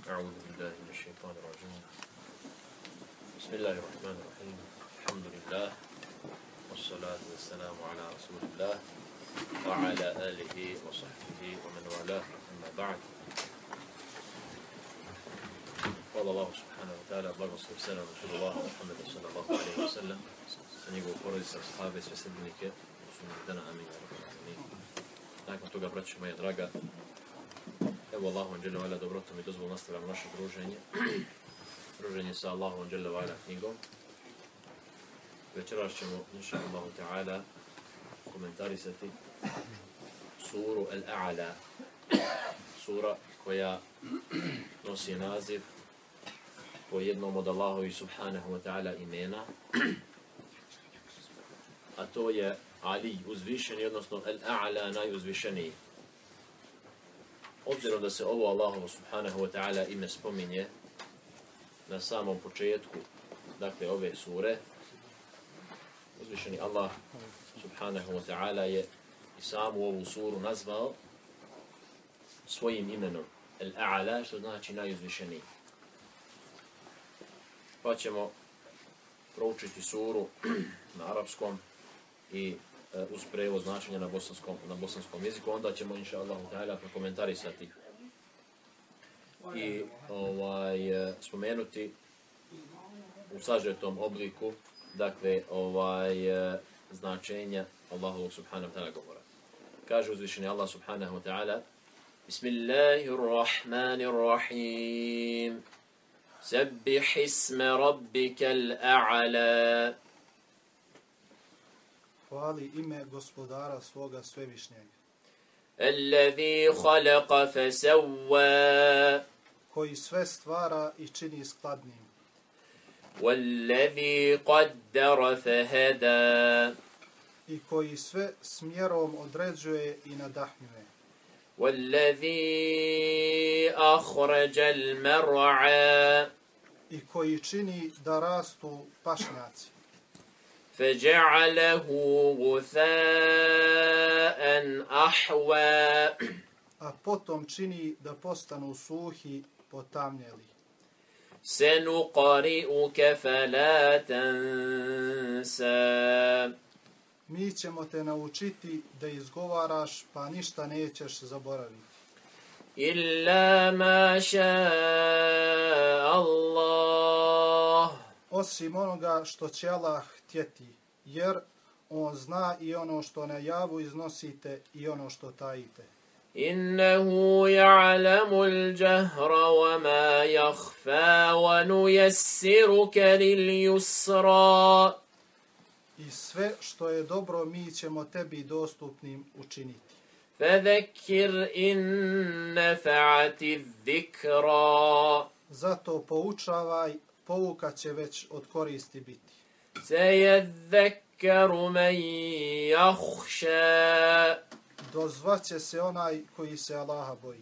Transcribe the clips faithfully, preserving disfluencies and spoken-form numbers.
أعوذ بالله من الشيطان الرجيم بسم الله الرحمن الرحيم الحمد لله والصلاة والسلام على رسول الله وعلى آله وصحبه ومن والاه أما بعد قال الله سبحانه وتعالى blagoslov se na Rasulullaha Muhammeda sallallahu alaihi wa sallam sa njegovu porodicu, ashabe, sve sledbenike u sudnjeg dana, amin. Nakon toga, braćo moja draga, evo Allahom dželle vala dobrotom i dozvolu nastavljamo naše druženje. Druženje sa Allahom dželle vala knjigom. Večeras ćemo, inša Allahu ta'ala, komentarisati suru Al-A'la. Sura koja nosi naziv po jednom od Allahovi subhanahu wa ta'ala imena, a to je Ali, uzvišeni, odnosno Al-A'la, najuzvišeniji. Obzirom da se ovo Allahovo subhanahu wa ta'ala ime spominje na samom početku, dakle, ove sure, uzvišeni Allah subhanahu wa ta'ala je i samu ovu suru nazvao svojim imenom Al-A'la, što znači najuzvišeniji. Pa ćemo proučiti suru na arapskom i uh, uz prevod značenja na bosanskom, na bosanskom jeziku, onda ćemo inša Allahu ta'ala prokomentarisati i ovaj, spomenuti u sažetom obliku, dakle, ovaj, značenja Allahovog subhanahu wa ta'ala govora. Kaže uzvišeni Allah subhanahu wa ta'ala: Bismillahirrahmanirrahim. Sabbih isma rabbikal a'la. Hvali ime gospodara svoga svevišnjeg. Alladhi khalaqa fasawwa. Koji sve stvara i čini skladnim. Walladhi qaddara fahada. I koji sve smjerom određuje i nadahnjuje. Walladhi akhraja al-mar'a. I koji čini da rastu pašnjaci. فجعله غثاء أحوى. A potom čini da postanu suhi, potamnjeli. سنقرئك فلا تنسى. Mi ćemo te naučiti da izgovaraš, pa ništa nećeš zaboraviti. إلا ما شاء الله. Osim onoga što će Allah htjeti, jer on zna i ono što na javu iznosite i ono što tajite. Innahu ya'lamu al-jahra wa ma yakhfa wa nuyassiruka lil-yusra. I sve što je dobro mi ćemo tebi dostupnim učiniti. Fadhakkir in nafa'ati adh-dhikra. Zato poučavaj, pouka će već od koristi biti. Sayadhakkaru man yakhsha. Dozvaće se onaj koji se Allaha boji.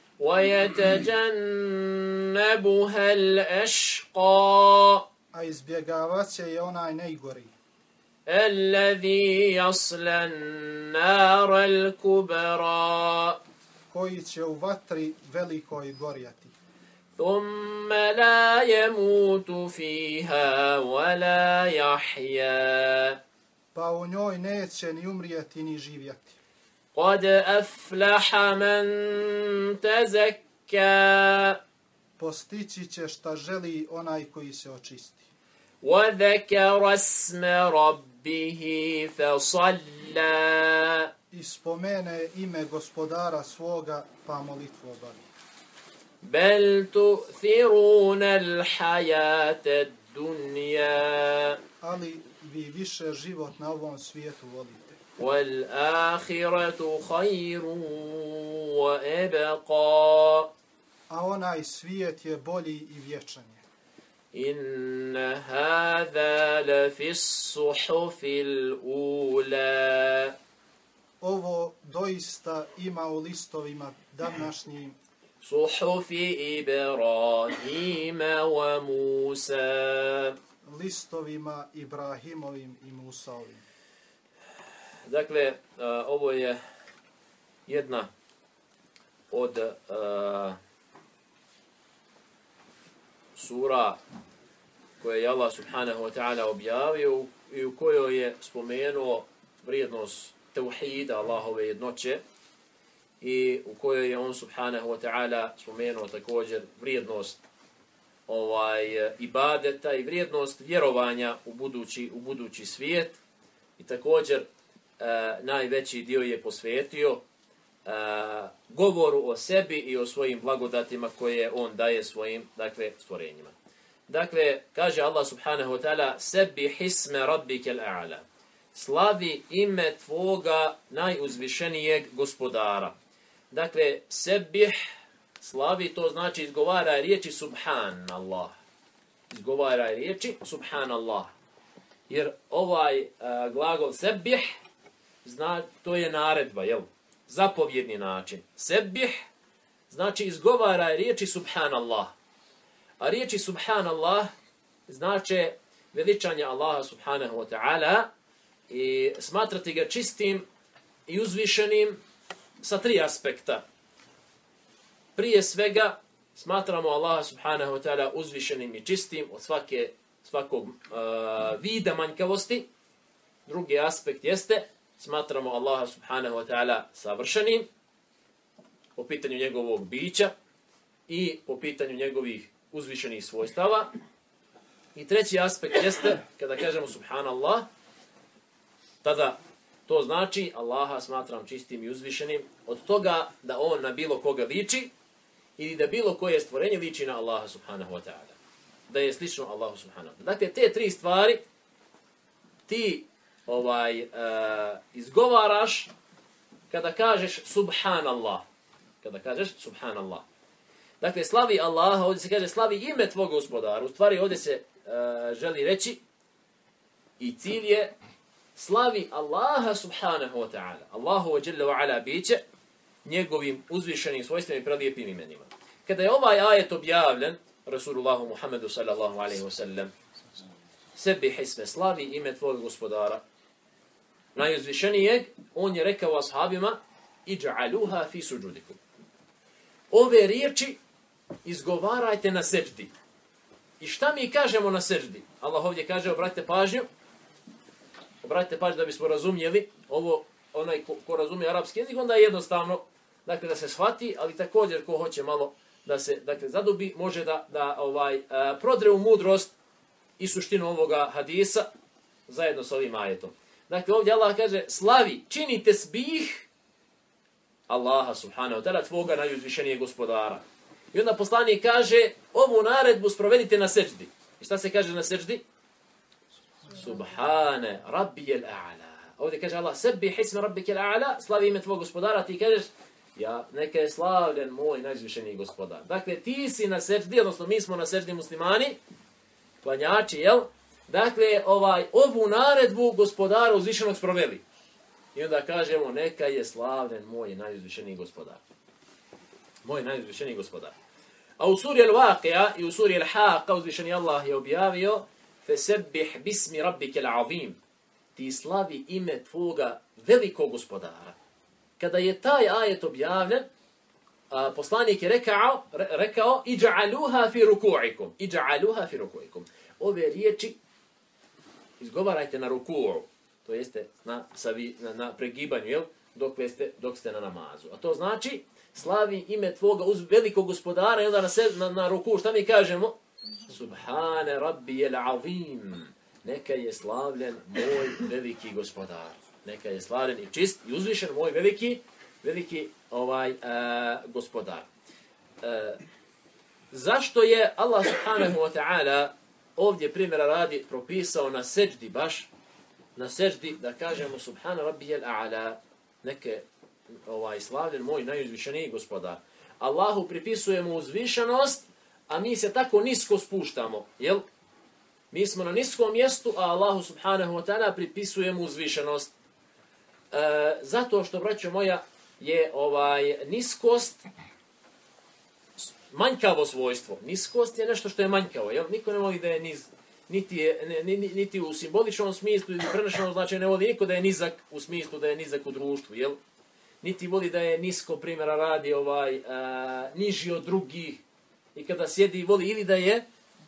وَيَتَجَنَّبُهَا الْأَشْقَى. A izbjegavaće je onaj najgori. الَّذِي يَصْلَى النَّارَ الْكُبْرَى. Koji će u vatri velikoj gorjati. ثُمَّ لَا يَمُوتُ فِيهَا وَلَا يَحْيَا. Pa u njoj neće ni umrijeti ni živjeti. قَدْ أَفْلَحَ مَنْ تَزَكَّى. Postići će šta želi onaj koji se očisti. وَذَكَرَ اسْمَ رَبِّهِ فَصَلَّى. I spomene ime gospodara svoga, pa molitvu obavi. بَلْ تُؤْثِرُونَ الْحَيَاةَ الدُّنْيَا. Ali vi više život na ovom svijetu volite. وَالْآخِرَةُ خَيْرٌ وَأَبْقَى. A onaj svijet je bolji i vječan je. إِنَّ هَذَا لَفِي الصُّحُفِ الْأُولَى. Ovo doista ima u listovima današnjim. صُحُفِ إِبْرَاهِيمَ وَمُوسَى. Listovima Ibrahimovim i Musaovim. Dakle, uh, ovo je jedna od uh, sura koje je Allah subhanahu wa ta'ala objavio i u kojoj je spomenuo vrijednost tauhida, Allahove jednoće, i u kojoj je on subhanahu wa ta'ala spomenuo također vrijednost ovaj ibadeta i vrijednost vjerovanja u budući, u budući svijet. I također e, najveći dio je posvetio e, govoru o sebi i o svojim blagodatima koje on daje svojim, dakle, stvorenjima. Dakle, kaže Allah subhanahu wa ta'ala: sebi hisme rabbikel a'la. Slavi ime tvoga najuzvišenijeg gospodara. Dakle, sebih, slavi, to znači izgovaraj riječi subhanallah. Izgovaraj riječi subhanallah. Jer ovaj uh, glagol sebih, zna, to je naredba, jel? Zapovjedni način. Sebih znači izgovaraj riječi subhanallah. A riječi subhanallah znači veličanje Allaha subhanahu wa ta'ala i smatrati ga čistim i uzvišenim sa tri aspekta. Prije svega smatramo Allaha subhanahu wa ta'ala uzvišenim i čistim od svake, svakog uh, vida manjkavosti. Drugi aspekt jeste smatramo Allaha subhanahu wa ta'ala savršenim po pitanju njegovog bića i po pitanju njegovih uzvišenih svojstava. I treći aspekt jeste kada kažemo subhanallah, tada to znači Allaha smatram čistim i uzvišenim od toga da on na bilo koga liči ili da bilo koje stvorenje liči na Allaha subhanahu wa ta'ala. Da je slično Allahu subhanahu wa ta'ala. Dakle, te tri stvari ti ovaj, uh, izgovaraš kada kažeš subhanallah. Kada kažeš subhanallah. Dakle, slavi Allaha, ovdje se kaže slavi ime tvog gospodara. U stvari ovdje se uh, želi reći i cilj je slavi Allaha subhanahu wa ta'ala. Allahu wa jalla wa ala biće njegovim uzvišenim svojstvima i prelijepim imenima. Kada je ovaj ajet objavljen, Rasulullahu Muhammedu sallallahu alaihi wa sallam, sebi hisme, slavi ime tvojeg gospodara, najuzvišenijeg, on je rekao ashabima, iđa'aluha fi suđudikum. Ove riječi izgovarajte na seđdi. I šta mi kažemo na seđdi? Allah ovdje kaže, obratite pažnju, obratite pažnju da bismo razumjeli ovo, onaj ko, ko razumije arapski jezik, onda je jednostavno, dakle, da se shvati, ali također ko hoće malo da se, dakle, zadubi, može da, da ovaj, a, prodre u mudrost i suštinu ovoga hadisa zajedno s ovim ajetom. Dakle, ovdje Allah kaže, slavi, čini tesbih Allaha subhanahu wa ta'ala, tvoga najuzvišenijeg gospodara. I onda poslanik kaže, ovu naredbu sprovedite na seđdi. I šta se kaže na seđdi? Subhane rabbijel a'la. Ovdje kaže Allah, sebi hisme rabbike a'la, slavi ime tvog gospodara, ti kažeš, ja, neka je slavljen moj najuzvišeniji gospodar. Dakle, ti si na seđdi, odnosno mi smo na seđdi muslimani, klanjači, jel? Dakle, ovaj, ovu naredbu gospodara uzvišenog sproveli. I onda kažemo, neka je slavljen moj najuzvišeniji gospodar. Moj najuzvišeniji gospodar. A u suri Al-Waqia i u suri Al-Haqa uzvišeni Allah je objavio, fesebbih bismi rabbike l'azim. Ti slavi ime tvoga velikog gospodara. Kada je taj ajet objavljen, a, poslanik je rekao, re, rekao iđa'aluha fi ruku'ikum. Iđa'aluha fi ruku'ikum. Ove riječi izgovarajte na ruku'u. To jeste na, na, na pregibanju, jel? Dok ste, dok ste na namazu. A to znači, slavi ime tvoga uz velikog gospodara i onda na, na, na ruku, šta mi kažemo? Subhane rabbijel azim. Neka je slavljen moj veliki gospodar. Neka je slavljen i čist i uzvišen moj veliki, veliki ovaj, uh, gospodar. Uh, zašto je Allah subhanahu wa ta'ala ovdje primjera radi propisao na seđdi baš, na seđdi da kažemo subhana rabbijel a'la, neke ovaj, slavljen moj najuzvišeniji gospodar. Allahu pripisujemo uzvišenost, a mi se tako nisko spuštamo, jel? Mi smo na niskom mjestu, a Allahu subhanahu wa ta'ala pripisujemo uzvišenost. E, zato što, braćo moja, je ovaj niskost manjkavo svojstvo. Niskost je nešto što je manjkavo, jel? Niko ne voli da je niz, niti, je, ne, niti u simboličnom smislu ili prenešenom značaju ne voli niko da je nizak u smislu da je nizak u društvu, jel? Niti voli da je nisko, primjera radi, ovaj, a, niži od drugih. I kada sjedi, voli ili da je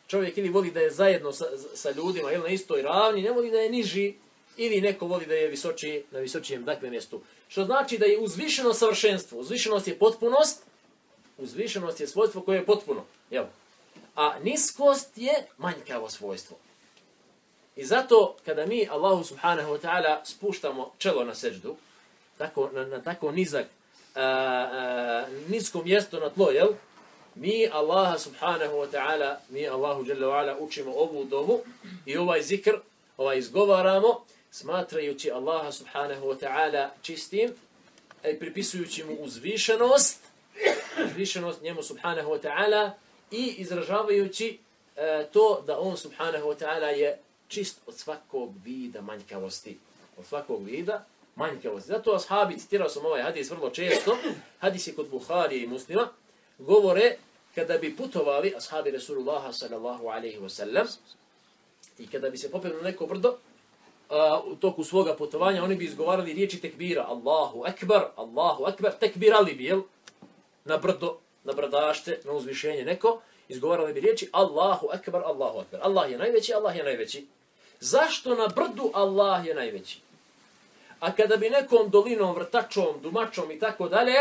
čovjek ili voli da je zajedno sa, sa ljudima ili na istoj ravni, ne voli da je niži, ili neko voli da je visoči, na visočijem dakle mjestu. Što znači da je uzvišeno savršenstvo. Uzvišenost je potpunost, uzvišenost je svojstvo koje je potpuno. Jel? A niskost je manjkavo svojstvo. I zato kada mi Allahu subhanahu wa ta'ala spuštamo čelo na seđdu, tako, na, na tako nizak, a, a, nisko mjesto na tlo, jel? Mi Allaha subhanahu wa ta'ala, mi Allahu jalla wa ala učimo ovu dovu i ovaj zikr, ovaj izgovaramo, smatrajući Allaha subhanahu wa ta'ala čistim, i pripisujući mu uzvišenost, uzvišenost njemu subhanahu wa ta'ala i izražavajući e, to da on subhanahu wa ta'ala je čist od svakog vida manjkavosti. Od svakog vida manjkavosti. Zato ashabi, citirao sam ovaj hadis vrlo često, hadis je kod Buharije i Muslima, govore kada bi putovali ashabi Rasulullaha sallallahu alaihi wa sallam i kada bi se popeli na neko brdo, Uh, u toku svoga putovanja, oni bi izgovarali riječi tekbira. Allahu akbar, Allahu akbar, tekbirali bi, jel? Na brdo, na brdašce, na uzvišenje neko, izgovarali bi riječi Allahu akbar, Allahu akbar. Allah je najveći, Allah je najveći. Zašto na brdu Allah je najveći? A kada bi nekom dolinom, vrtačom, dumačom i tako dalje,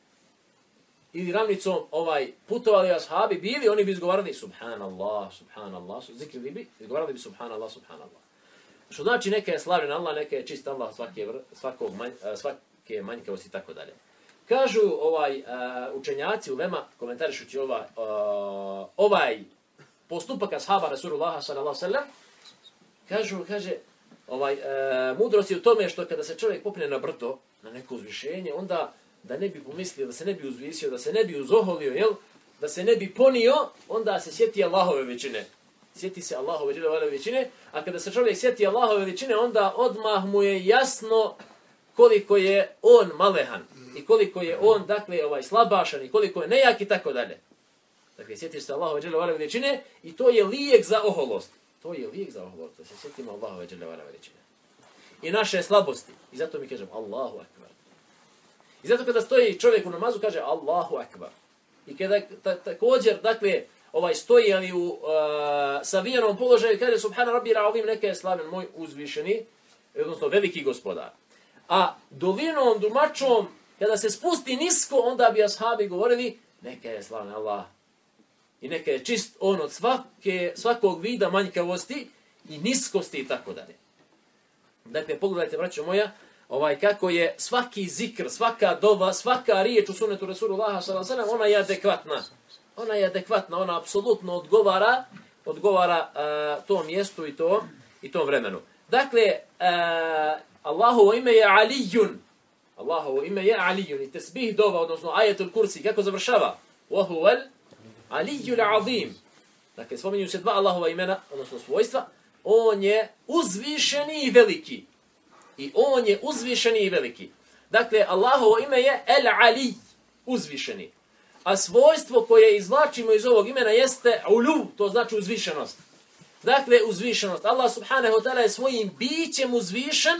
ili ravnicom ovaj putovali ashabi bili, oni bi izgovarali subhanallah, subhanallah, zikrili bi, izgovarali bi subhanallah, subhanallah. Što znači neka je slavljen Allah, neka je čist Allah svake, svakog manj, svake manjkavosti i tako dalje. Kažu ovaj, uh, učenjaci ulema, komentarišući ovaj, uh, ovaj postupak ashaba Rasulullaha sallallahu alejhi ve sellem, kažu, kaže, ovaj, uh, mudrost je u tome što kada se čovjek popne na brdo, na neko uzvišenje, onda da ne bi pomislio, da se ne bi uzvisio, da se ne bi uzoholio, jel? Da se ne bi ponio, onda se sjeti Allahove većine. Sjeti se Allahove veličine, a kada se čovjek sjeti Allahove veličine, onda odmah mu je jasno koliko je on malehan i koliko je on, dakle, ovaj slabašan i koliko je nejak i tako dalje. Dakle, sjetiš se Allahove veličine i to je lijek za oholost. To je lijek za oholost, da se sjetimo Allahove veličine. I naše slabosti. I zato mi kažem Allahu akbar. I zato kada stoji čovjek u namazu, kaže Allahu akbar. I kada ta, također, dakle, ovaj stoji ali u uh, savijenom položaju, kaže subhana rabbi ra'avim, neka je slavljen moj uzvišeni, odnosno veliki gospodar. A dolinom, dumačom, kada se spusti nisko, onda bi ashabi govorili, neka je slavljen Allah. I neka je čist on od svake, svakog vida manjkavosti i niskosti i tako dalje. Dakle, pogledajte, braćo moja, ovaj, kako je svaki zikr, svaka dova, svaka riječ u sunnetu Rasulullaha sallallahu alejhi ve sellem, ona je adekvatna. Ona je adekvatna, ona apsolutno odgovara, odgovara uh, tom mjestu i to i tom vremenu. Dakle, uh, Allahovo ime je Alijun. Allahovo ime je Alijun. I tesbih dova, odnosno ajetul kursi, kako završava? Wahuval Alijul azim. Dakle, spominju se dva Allahova imena, odnosno svojstva. On je uzvišeni i veliki. I on je uzvišeni i veliki. Dakle, Allahovo ime je El Ali, uzvišeni. A svojstvo koje izvlačimo iz ovog imena jeste ulu, to znači uzvišenost. Dakle, uzvišenost. Allah subhanahu wa ta'ala je svojim bićem uzvišen,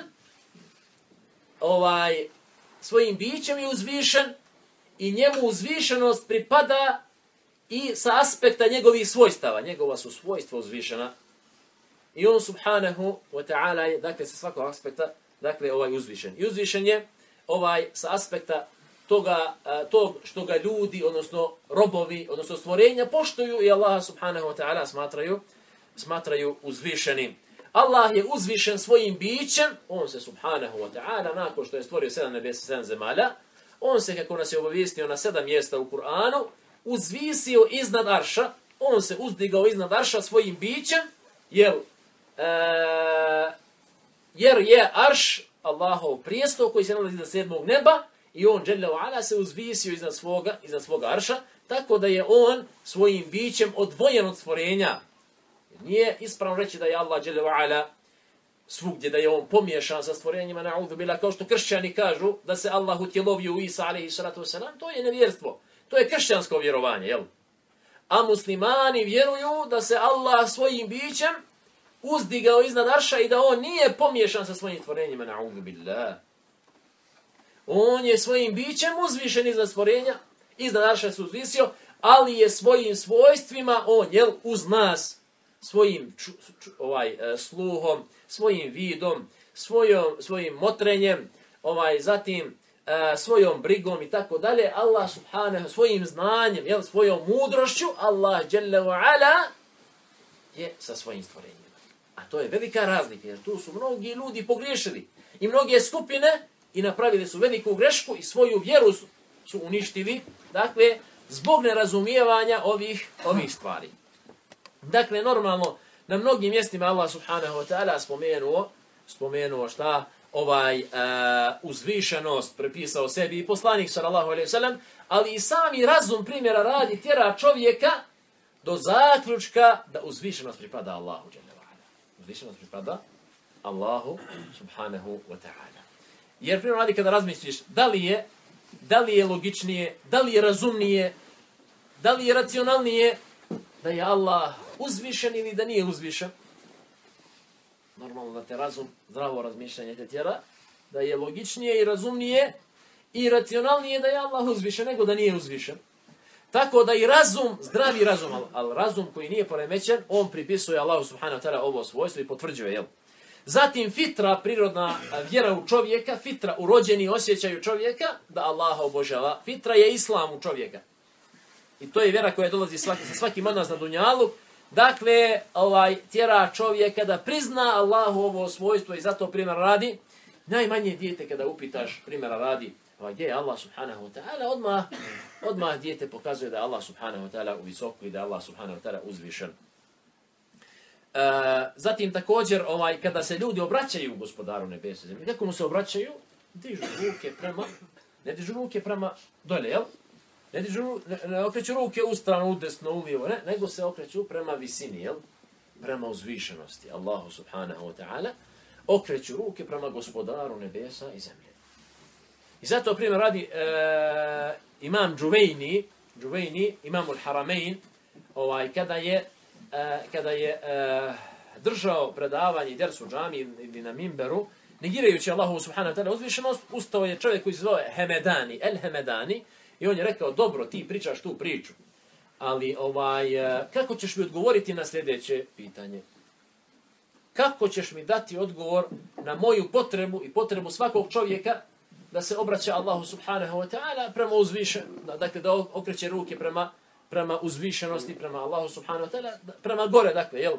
ovaj, svojim bićem je uzvišen i njemu uzvišenost pripada i sa aspekta njegovih svojstava. Njegova su svojstva uzvišena. I on subhanahu wa ta'ala je, dakle, sa svakog aspekta, dakle, ovaj uzvišen. I uzvišen je ovaj sa aspekta toga, to što ga ljudi, odnosno robovi, odnosno stvorenja poštuju i Allaha subhanahu wa ta'ala smatraju, smatraju uzvišenim. Allah je uzvišen svojim bićem, on se subhanahu wa ta'ala, nakon što je stvorio sedam nebesa, sedam zemalja, on se, kako nas je obavijestio na sedam mjesta u Kur'anu, uzvisio iznad arša, on se uzdigao iznad arša svojim bićem, jer, e, jer je arš Allahov prijestol koji se nalazi iznad sedmog neba, i on, Jalla wa ala, se uzvisio iznad svoga, iznad svoga arša, tako da je on svojim bićem odvojen od stvorenja. Nije ispravno reći da je Allah, Jalla wa ala, svugdje, da je on pomiješan sa stvorenjima, na'udhu billah, kao što kršćani kažu da se Allah utjelovio u Isa, alaihi salatu wasalam, to je nevjerstvo. To je kršćansko vjerovanje, jel? A muslimani vjeruju da se Allah svojim bićem uzdigao iznad arša i da on nije pomiješan sa svojim stvorenjima, na'udhu billah. On je svojim bićem uzvišen iznad stvorenja, iznad arša se uzvisio, ali je svojim svojstvima on, jel, uz nas, svojim ču, ču, ovaj, sluhom, svojim vidom, svojom, svojim motrenjem, ovaj, zatim svojom brigom i tako dalje, Allah subhanahu svojim znanjem, jel, svojom mudrošću, Allah dželle ve ala je sa svojim stvorenjima. A to je velika razlika, jer tu su mnogi ljudi pogriješili i mnoge skupine i napravili su veliku grešku i svoju vjeru su, su uništili, dakle, zbog nerazumijevanja ovih, ovih stvari. Dakle, normalno, na mnogim mjestima Allah subhanahu wa ta'ala spomenuo, spomenuo šta? Ovaj uh, uzvišenost prepisao sebi i poslanik sallallahu alejhi ve sellem, ali i sami razum primjera radi tjera čovjeka do zaključka da uzvišenost pripada Allahu dželle ve ala. Uzvišenost pripada Allahu subhanahu wa ta'ala. Jer primjer radi kada razmisliš da li je da li je logičnije, da li je razumnije, da li je racionalnije da je Allah uzvišen ili da nije uzvišen. Normalno da te razum, zdravo razmišljanje te tjera, da je logičnije i razumnije i racionalnije da je Allah uzvišen nego da nije uzvišen. Tako da i razum, zdravi razum, ali al razum koji nije poremećen, on pripisuje Allahu subhanahu wa ta'ala ovo svojstvo i potvrđuje, jel? Zatim fitra, prirodna vjera u čovjeka, fitra u rođeni osjećaju čovjeka da Allaha obožava. Fitra je islam u čovjeka. I to je vjera koja dolazi svaki, sa svakim od nas na dunjalu. Dakle, ovaj tjera čovjeka da prizna Allahu ovo svojstvo i zato primjer radi. Najmanje dijete kada upitaš primjera radi, ovaj, gdje je Allah subhanahu wa ta'ala, odmah, odmah dijete pokazuje da je Allah subhanahu wa ta'ala u visoku i da je Allah subhanahu wa ta'ala uzvišen. Uh, zatim također, ovaj, kada se ljudi obraćaju gospodaru nebesa i zemlje, kako mu se obraćaju? Dižu ruke prema, ne dižu ruke prema dolje, jel? Ne, dižu, ne, ne okreću ruke u stranu, u desno, u lijevo, ne, nego se okreću prema visini, jel? Prema uzvišenosti, Allahu subhanahu wa ta'ala, okreću ruke prema gospodaru nebesa i zemlje. I zato, primjer, radi uh, imam Džuvejni, Džuvejni, imam al-Haramein, ovaj, kada je Uh, kada je uh, držao predavanje dersu džami ili na mimberu, negirajući Allahu subhanahu wa ta'ala uzvišenost, ustao je čovjek koji se zove Hemedani, El Hemedani, i on je rekao, dobro, ti pričaš tu priču, ali ovaj, uh, kako ćeš mi odgovoriti na sljedeće pitanje? Kako ćeš mi dati odgovor na moju potrebu i potrebu svakog čovjeka da se obraća Allahu subhanahu wa ta'ala prema uzvišenosti, dakle da okreće ruke prema prema uzvišenosti, prema Allahu subhanahu wa ta'ala, prema gore, dakle, jel?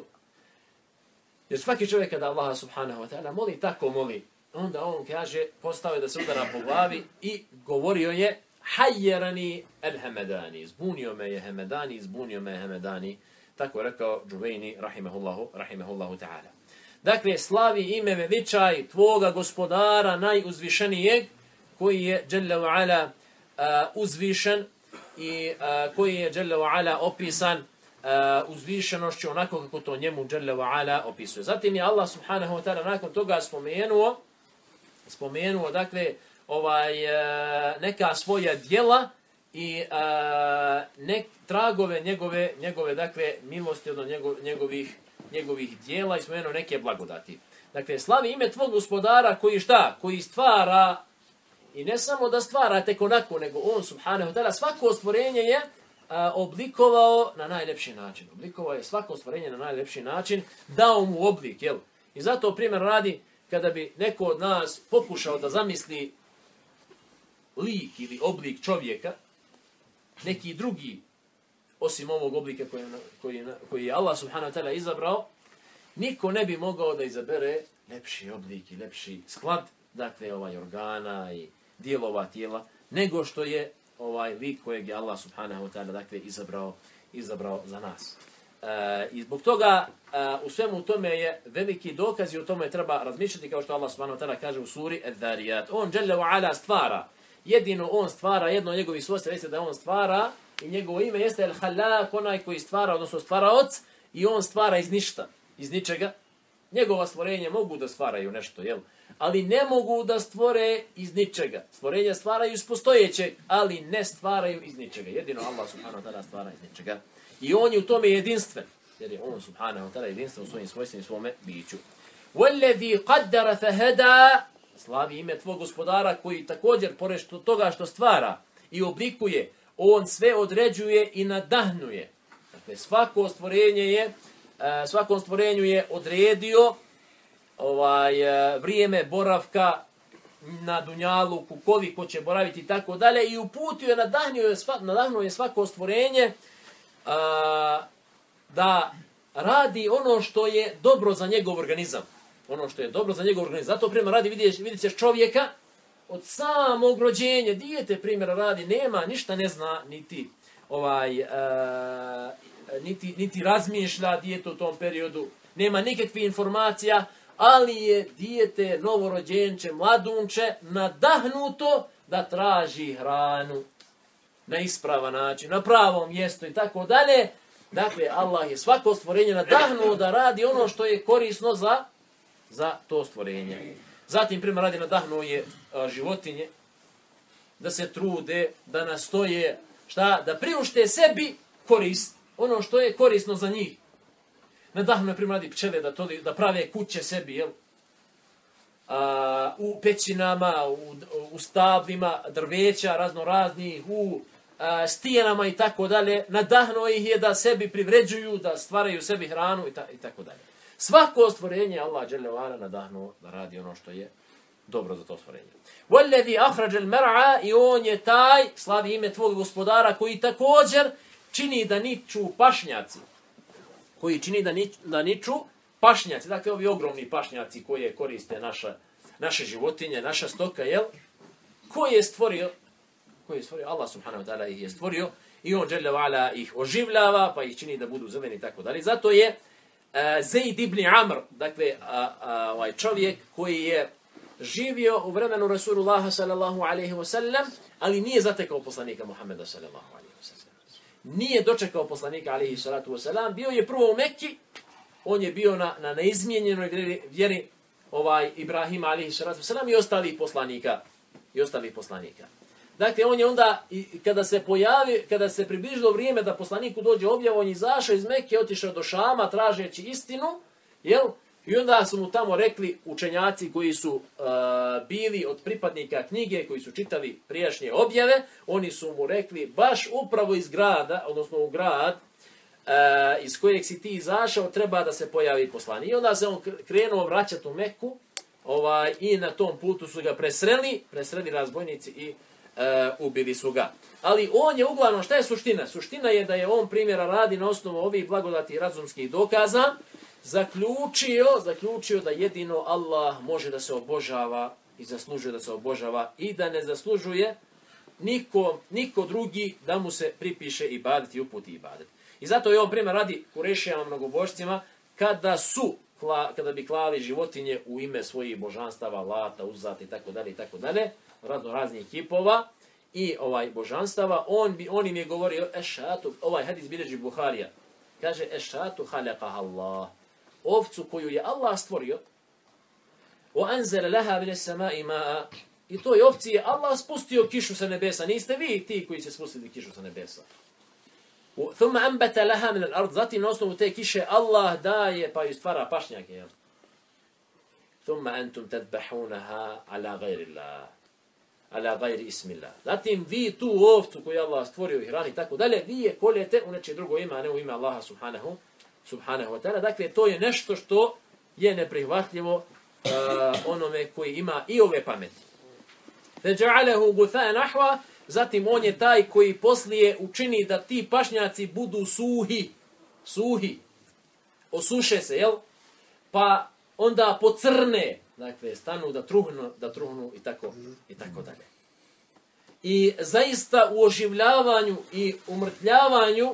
Jer svaki čovjek kada Allaha subhanahu wa ta'ala moli, tako moli. Onda on kaže, postao je da se udara po glavi i govorio je hajjerani el-Hemedani. Zbunio me je Hemedani, zbunio me je Hemedani. Tako je rekao Džuvejni, rahimahullahu, rahimahullahu ta'ala. Dakle, slavi ime veličaj tvoga gospodara najuzvišenijeg, koji je, dželle wa ala, uh, uzvišen, i uh, koji je dželle wa ala opisan uh, uzvišenošću onako kako to njemu dželle wa ala opisuje. Zatim je Allah subhanahu wa ta'ala nakon toga spomenuo spomenuo dakle ovaj uh, neka svoja djela i uh, nek tragove njegove njegove dakle milosti od njegov, njegovih njegovih djela i spomenuo neke blagodati. Dakle, slavi ime tvog gospodara koji šta? Koji stvara. I ne samo da stvara tek onako, nego on, subhanahu ta'ala, svako stvorenje je a, oblikovao na najlepši način. Oblikovao je svako stvorenje na najlepši način, dao mu oblik, jel? I zato, primjer radi, kada bi neko od nas pokušao da zamisli lik ili oblik čovjeka, neki drugi, osim ovog oblika koji, koji, koji je Allah, subhanahu ta'ala, izabrao, niko ne bi mogao da izabere lepši oblik i lepši sklad, dakle, ovaj organa i dijelova tijela, nego što je ovaj lik kojeg je Allah subhanahu wa ta'ala dakle izabrao, izabrao za nas. E, I zbog toga e, u svemu tome je veliki dokaz i o tome treba razmišljati kao što Allah subhanahu wa ta'ala kaže u suri Ad-Dariyat. On dželle wa ala stvara, jedino on stvara, jedno od njegovih svojstva jeste da on stvara i njegovo ime jeste El-Halak, onaj koji stvara, odnosno stvaraoc, i on stvara iz ništa, iz ničega. Njegova stvorenja mogu da stvaraju nešto, jel? Ali ne mogu da stvore iz ničega. Stvorenja stvaraju iz postojećeg, ali ne stvaraju iz ničega. Jedino Allah subhanahu wa ta'ala stvara iz ničega. I on je u tome jedinstven. Jer je on subhanahu wa ta'ala jedinstven u svojim svojstvima i svome biću. وَالَّذِي قَدَّرَ فَهَدَا. Slavi ime tvog gospodara koji također, pored toga što stvara i oblikuje, on sve određuje i nadahnuje. Dakle, svako stvorenje je e, svakom stvorenju je odredio ovaj e, vrijeme boravka na dunjaluku, koliko će boraviti i tako dalje, i uputio je, nadahnuo je, sva, nadahnuo je svako stvorenje a, da radi ono što je dobro za njegov organizam. Ono što je dobro za njegov organizam. Zato primjer radi, vidješ, vidjet ćeš čovjeka od samog rođenja, dijete primjera radi, nema, ništa ne zna, niti, ovaj, a, niti, niti razmišlja dijete u tom periodu, nema nikakvih informacija, ali je dijete, novorođenče, mladunče, nadahnuto da traži hranu na ispravan način, na pravom mjestu i tako dalje. Dakle, Allah je svako stvorenje nadahnuo da radi ono što je korisno za, za to stvorenje. Zatim, primjer radi, nadahnuo je a, životinje da se trude, da nastoje, šta, da priušte sebi korist, ono što je korisno za njih. Nadahnuo je, primjer radi, pčele da, to, da prave kuće sebi, jel? A, u pećinama, u, u stablima drveća razno raznih, u a, stijenama i tako dalje. Nadahnuo ih je da sebi privređuju, da stvaraju sebi hranu i, ta, i tako dalje. Svako stvorenje Allah dželle ve ala nadahnuo da radi ono što je dobro za to stvorenje. Wallazi akhraja al-mar'a, i on je taj, slavi ime tvog gospodara, koji također čini da niču pašnjaci. Koji čini da, nič, da niču pašnjaci. Dakle, ovi ogromni pašnjaci koje koriste naša, naše životinje, naša stoka, jel? Ko je stvorio? Ko je stvorio? Allah subhanahu wa ta'ala ih je stvorio i on dželle ve ala ih oživljava, pa ih čini da budu zeleni i tako dalje. Zato je uh, Zaid ibn Amr, dakle, uh, uh, ovaj čovjek koji je živio u vremenu Rasulullaha sallallahu alaihi wa sallam, ali nije zatekao poslanika Muhammeda sallallahu alaihi wa sallam. Nije dočekao poslanika alaihi salatu wa sallam, bio je prvo u Mekki, on je bio na, na neizmijenjenoj vjeri ovaj Ibrahima alaihi salatu wa sallam i ostalih poslanika. I ostalih poslanika. Dakle, on je onda, i kada se pojavi, kada se približilo vrijeme da poslaniku dođe objava, on je izašao iz Mekke, otišao do Šama, tražeći istinu, jel? I onda su mu tamo rekli učenjaci koji su uh, bili od pripadnika knjige, koji su čitali prijašnje objave, oni su mu rekli, baš upravo iz grada, odnosno u grad, uh, iz kojeg si ti izašao, treba da se pojavi poslanik. I onda se on krenuo vraćati u Mekku, ovaj, i na tom putu su ga presreli, presreli razbojnici i uh, ubili su ga. Ali on je uglavnom, šta je suština? Suština je da je on primjera radi na osnovu ovih blagodati i razumskih dokaza, zaključio, zaključio da jedino Allah može da se obožava i zaslužuje da se obožava i da ne zaslužuje niko, niko drugi da mu se pripiše ibadet i uputi ibadet. I zato je on primjer radi Kurešijama, mnogobožcima, kada su, kada bi klali životinje u ime svojih božanstava, Lata, Uzat i tako dalje i tako dalje, razno raznih kipova i ovaj božanstava, on bi on im je govorio ešatu, ovaj hadis bilježi Buharija. Kaže ešatu halaqaha Allah. Ovcu koju je Allah stvorio, وَأَنْزَلَ لَهَا مِنَ السَّمَاءِ مَاءً, i toj ovci je Allah spustio kišu sa nebesa. Niste vi ti koji će spustiti kišu sa nebesa. ثُمَّ أَنْبَتَ لَهَا مِنَ الْأَرْضِ, zatim na osnovu te kiše Allah daje pa ju stvara pašnjake. Jel? ثُمَّ أَنْتُمْ تَذْبَحُونَهَا عَلَى غَيْرِ اللَّهِ عَلَى غَيْرِ اسم الله. Zatim vi tu ovcu koju Allah stvorio i hrani tako dalje, vi je koljete u nečije drugo ime, a ne u ime Allaha subhanahu subhanahu wa ta'ala. Dakle, to je nešto što je neprihvatljivo uh, onome koji ima i ove pameti. فَجَعَلَهُ غُثَاءً نَحْوًا, zatim on je taj koji poslije učini da ti pašnjaci budu suhi. Suhi. Osuše se, jel? Pa onda pocrne. Dakle, stanu da truhnu, da truhnu i tako, i tako dalje. I zaista u oživljavanju i umrtljavanju,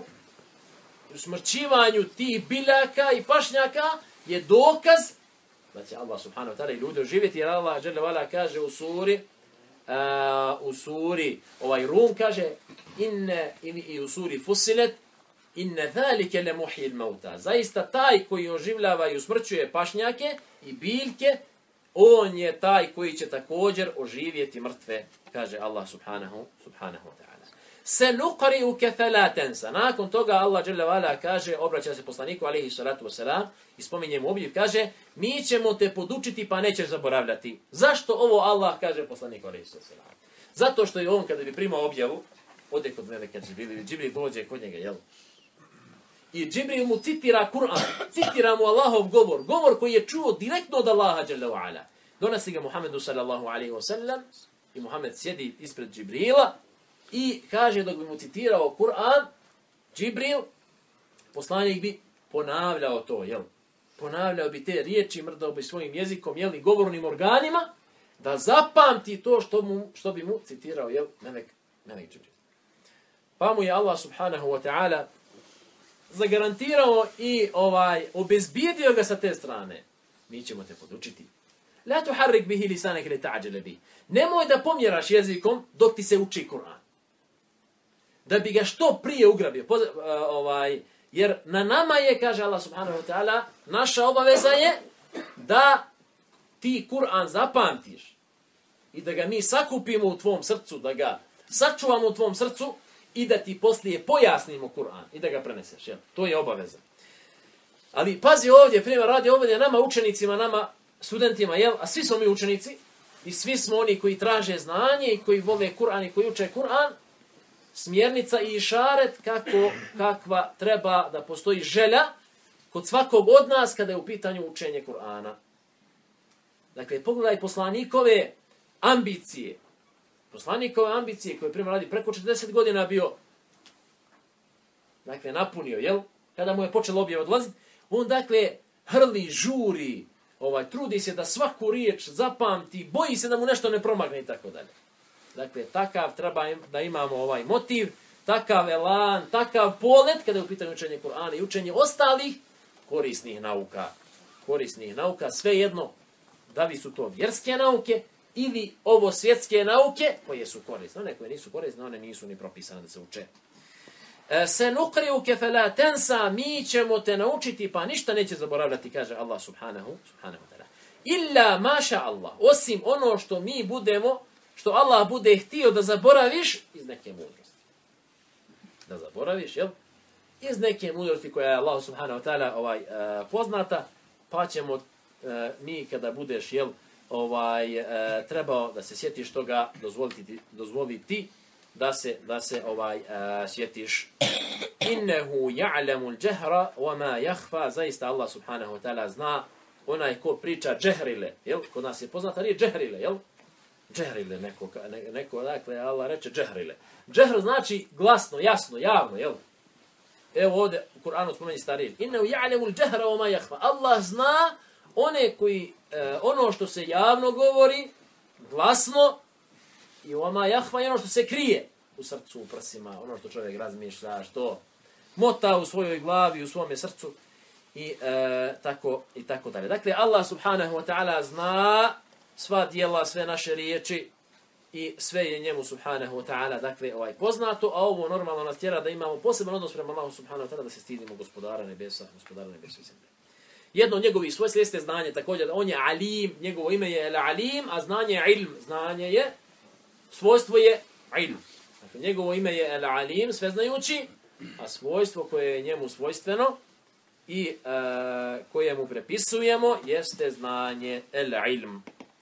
usmrćivanju tih biljaka i pašnjaka je dokaz da će Allah subhanahu wa ta'ala i ljudi oživjeti, jer Allah dželle ve ala kaže u suri uh, u suri ovaj Rum kaže inne i u suri Fussilet inne zalike le muhyil mauta. Zaista taj koji oživljava i usmrćuje pašnjake i biljke, on je taj koji će također oživjeti mrtve, kaže Allah subhanahu subhanahu wa ta'ala. Senuqri'uke fala tansa. Nakon toga Allah dželle ve ala kaže, obraća se poslaniku alejhi salatu vesselam i spominje mu objav, kaže mi ćemo te podučiti pa nećeš zaboravljati. Zašto ovo Allah kaže poslaniku alejhi salatu vesselam? Zato što je on kada bi primao objavu, ode kod meleka Džibrila, Džibril dođe kod njega, jel? I Džibril mu citira Kur'an, citira mu Allahov govor, govor koji je čuo direktno od Allaha dželle ve ala. Donosi ga Muhammedu sallallahu alejhi ve sellem i Muhammed sjedi ispred Džibrila i kaže dok bi mu citirao Kur'an, Džibril, poslanik bi ponavljao to, jel? Ponavljao bi te riječi, mrdao bi svojim jezikom, jel, i govornim organima, da zapamti to što, mu, što bi mu citirao, jel, Melek, Melek Džibril. Pa mu je Allah subhanahu wa ta'ala zagarantirao i ovaj obezbijedio ga sa te strane. Mi ćemo te podučiti. La tuharrik bihi lisanak li ta'jala bih. Nemoj da pomjeraš jezikom dok ti se uči Kur'an. Da bi ga što prije ugrabio. Poz, uh, ovaj, jer na nama je, kaže Allah subhanahu wa ta'ala, naša obaveza je da ti Kur'an zapamtiš i da ga mi sakupimo u tvom srcu, da ga sačuvamo u tvom srcu i da ti poslije pojasnimo Kur'an i da ga preneseš. Jel? To je obaveza. Ali pazi ovdje, primjer radi ovdje nama učenicima, nama studentima, jel? A svi smo mi učenici i svi smo oni koji traže znanje i koji vole Kur'an i koji uče Kur'an, smjernica i išaret kako, kakva treba da postoji želja kod svakog od nas kada je u pitanju učenje Kur'ana. Dakle, pogledaj poslanikove ambicije. Poslanikove ambicije koje primjer radi preko četrdeset godina bio, dakle, napunio, jel? Kada mu je počelo objava odlaziti, on, dakle, hrli, žuri, ovaj, trudi se da svaku riječ zapamti, boji se da mu nešto ne promagne i tako dalje. Dakle, takav treba da imamo ovaj motiv, takav elan, takav polet kada je u pitanju učenje Kur'ana i učenje ostalih korisnih nauka. Korisnih nauka, svejedno, da li su to vjerske nauke ili ovo svjetske nauke koje su korisne. One koje nisu korisne, one nisu ni propisane da se uče. Se nukriuke fe la tensa, mi ćemo te naučiti pa ništa neće zaboravljati, kaže Allah subhanahu, subhanahu ta'ala. Illa maša Allah, osim ono što mi budemo, što Allah bude htio da zaboraviš iz neke mudrosti. Da zaboraviš, jel? Iz neke mudrosti koja je Allah subhanahu wa ta'ala ovaj, uh, poznata, pa ćemo uh, mi kada budeš, jel, ovaj, uh, trebao da se sjetiš toga, dozvoliti, dozvoliti da se, da se ovaj, uh, sjetiš. Innehu ja'lamu l-đehra wa ma jahfa, zaista Allah subhanahu wa ta'ala zna onaj ko priča džehrile, jel? Kod nas je poznata riječ džehrile, jel? Džehrile, neko, ne, neko, dakle, Allah reče džehrile. Džehr znači glasno, jasno, javno, jel? Evo ovdje u Kur'anu spomeni stariji. Innehu ja'lamu l-đehra wa ma jahfa. Allah zna one koji, eh, ono što se javno govori, glasno, i wa ma jahfa je ono što se krije u srcu, u prsima, ono što čovjek razmišlja, što mota u svojoj glavi, u svome srcu i e, tako i tako dalje. Dakle, Allah subhanahu wa ta'ala zna sva djela, sve naše riječi i sve je njemu subhanahu wa ta'ala, dakle, ovaj poznato, a ovo normalno nas tjera da imamo poseban odnos prema Allahu subhanahu wa ta'ala, da se stidimo gospodara nebesa, gospodara nebesa i zemlje. Jedno od njegovih svojstva jeste znanje, također, on je alim, njegovo ime je el-alim, a znanje je ilm, znanje je, svojstvo je ilm. Dakle, njegovo ime je el-alim, sveznajući, a svojstvo koje je njemu svojstveno i e, koje mu prepisujemo jeste znanje el-ilm.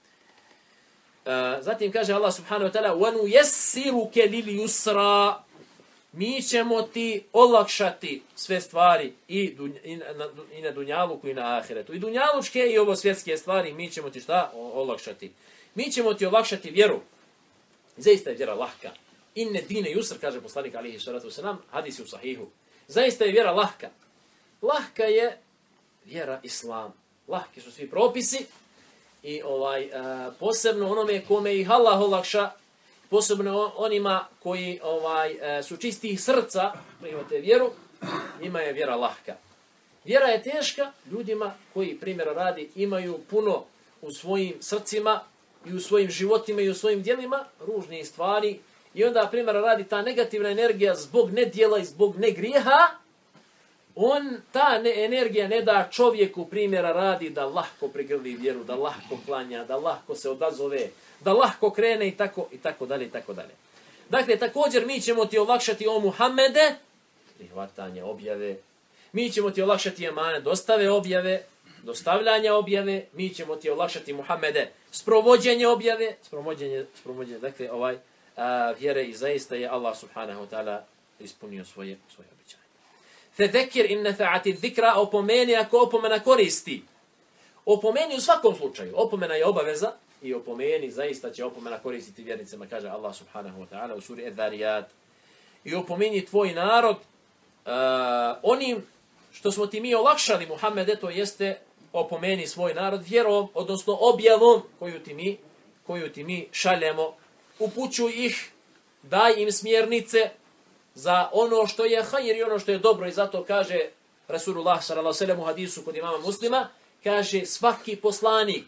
E, zatim kaže Allah subhanahu wa ta'ala وَنُيَسِّرُكَ لِلْيُسْرَا, mi ćemo ti olakšati sve stvari i, dunj, i, na, i na dunjaluku i na ahiretu. I dunjalučke i ovo svjetske stvari mi ćemo ti šta? O, olakšati. Mi ćemo ti olakšati vjeru. Zaista je vjera lahka. Inne dine yusr, kaže poslanik alihi salatu wasalam, hadisi u sahihu. Zaista je vjera lahka. Lahka je vjera islam. Lahki su svi propisi i ovaj uh, posebno onome kome ih Allah olakša, posebno onima koji ovaj uh, su čistih srca, prihvate vjeru, njima je vjera lahka. Vjera je teška ljudima koji, primjera radi, imaju puno u svojim srcima i u svojim životima i u svojim djelima ružnih stvari. I onda, primjera radi, ta negativna energija zbog nedjela i zbog negrijeha, on, ta ne, energija ne da čovjeku, primjera radi, da lahko prigrli vjeru, da lahko klanja, da lahko se odazove, da lahko krene i tako, i tako dalje, i tako dalje. Dakle, također mi ćemo ti olakšati o Muhammede, prihvatanje objave, mi ćemo ti olakšati emane, dostave objave, dostavljanja objave, mi ćemo ti olakšati Muhammede, sprovođenje objave, sprovođenje, sprovođenje, dakle, ovaj, a, vjere i zaista je Allah subhanahu wa ta'ala ispunio svoje, svoje običaje. Fedekir in nefa'ati zikra, opomeni ako opomena koristi. Opomeni u svakom slučaju. Opomena je obaveza i opomeni zaista će opomena koristiti vjernicima, kaže Allah subhanahu wa ta'ala u suri Ed-Dariyat. I opomeni tvoj narod uh, onim što smo ti mi olakšali, Muhammede, to jeste opomeni svoj narod vjerom, odnosno objavom koju ti mi, koju ti mi šaljemo. Upućuj ih, daj im smjernice za ono što je hajir i ono što je dobro. I zato kaže Rasulullah sallallahu alejhi ve sellem u hadisu kod imama Muslima, kaže svaki poslanik,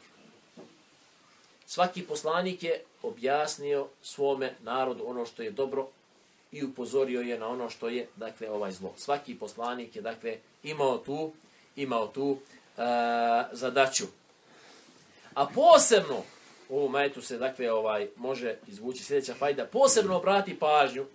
svaki poslanik je objasnio svome narodu ono što je dobro i upozorio je na ono što je, dakle, ovaj zlo. Svaki poslanik je, dakle, imao tu, imao tu uh, zadaću. A posebno, u ovom ajetu se, dakle, ovaj, može izvući sljedeća fajda, posebno obrati pažnju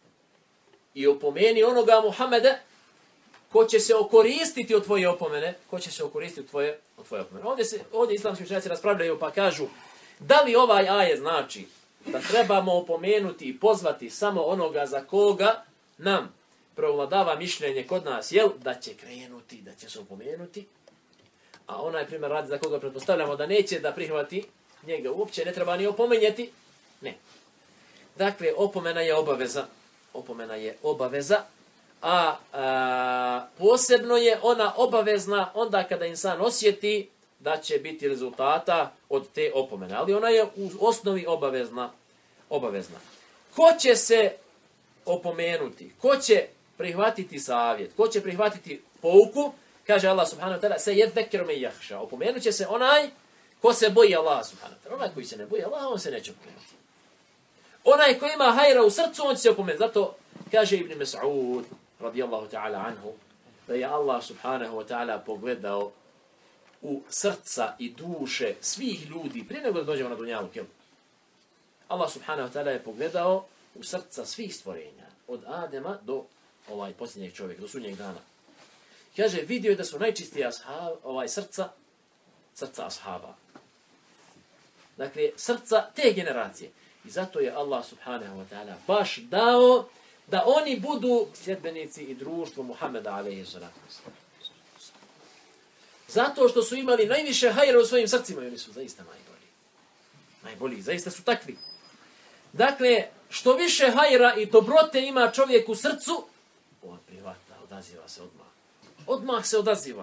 i opomeni onoga Muhammede ko će se okoristiti od tvoje opomene, ko će se okoristiti od tvoje, od tvoje opomene. Ovdje, se, ovdje islamski učenjaci raspravljaju pa kažu, da li ovaj ajet znači da trebamo opomenuti i pozvati samo onoga za koga nam preovladava mišljenje kod nas, jel, da će krenuti, da će se opomenuti, a onaj primjer radi za koga pretpostavljamo da neće da prihvati, njega uopće ne treba ni opomenjeti. Ne. Dakle, opomena je obaveza. Opomena je obaveza, a, a posebno je ona obavezna onda kada insan osjeti da će biti rezultata od te opomene. Ali ona je u osnovi obavezna. obavezna. Ko će se opomenuti? Ko će prihvatiti savjet? Ko će prihvatiti pouku? Kaže Allah subhanahu wa ta'ala, se yadhakkaru man yakhsha. Opomenut će se onaj ko se boji Allah subhanahu wa ta'ala. Onaj koji se ne boji Allah, on se neće opomenuti. Onaj koji ima hajra u srcu, on će se opomenuti. Zato kaže Ibn Mas'ud, radijallahu ta'ala anhu, da je Allah subhanahu wa ta'ala pogledao u srca i duše svih ljudi, prije nego da dođemo na dunjaluk, jel? Allah subhanahu wa ta'ala je pogledao u srca svih stvorenja, od Adema do ovaj posljednjeg čovjeka, do sudnjeg dana. Kaže, vidio je da su najčistije ashab, ovaj srca, srca ashaba. Dakle, srca te generacije. I zato je Allah subhanahu wa ta'ala baš dao da oni budu sljedbenici i društvo Muhammeda alejhi salatu vesselam. Zato što su imali najviše hajra u svojim srcima i oni su zaista najbolji. Najbolji, zaista su takvi. Dakle, što više hajra i dobrote ima čovjek u srcu, on prihvata, odaziva se odmah. Odmah se odaziva.